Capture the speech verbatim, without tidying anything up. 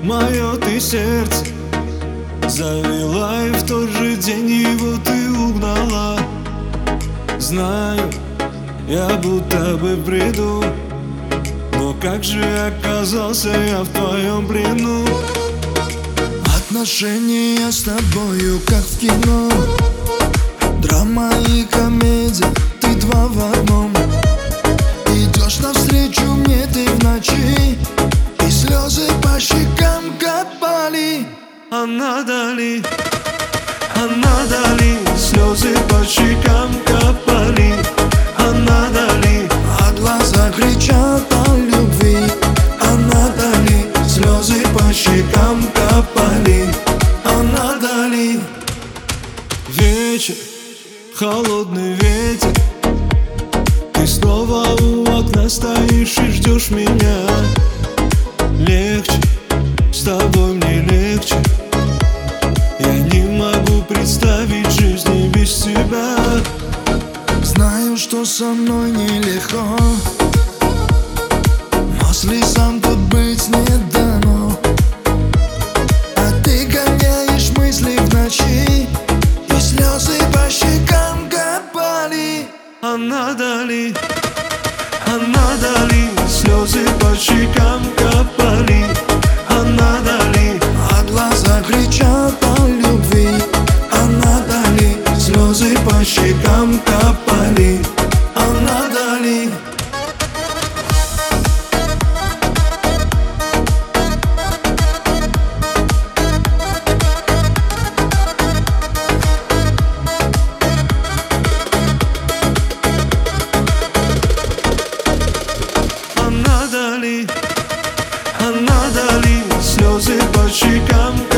мое ты сердце завела, и в тот же день его ты угнала. Знаю, я будто бы в бреду, но как же оказался я в твоем плену? Отношения с тобою как в кино, драма и комедия, ты два в одном. Идешь навстречу мне ты в ночи, и слезы по щекам капали. А надали, а надали, слезы по щекам капали. А надали, а глаза кричат о любви. А надали, слезы по щекам капали. А надали. Вечер, холодный ветер, ты снова у окна стоишь и ждешь меня. Легче, с тобой мне легче, я не могу представить жизни без тебя. Знаю, что со мной нелегко, но слезам тут быть не дано. А ты гоняешь мысли в ночи, и слезы по щекам капали. А надали, а надали, слезы по щекам капали. А надали, а глаза кричат о любви. А надали, слезы по щекам капали. А надали. а надали, а надали, слезы по щекам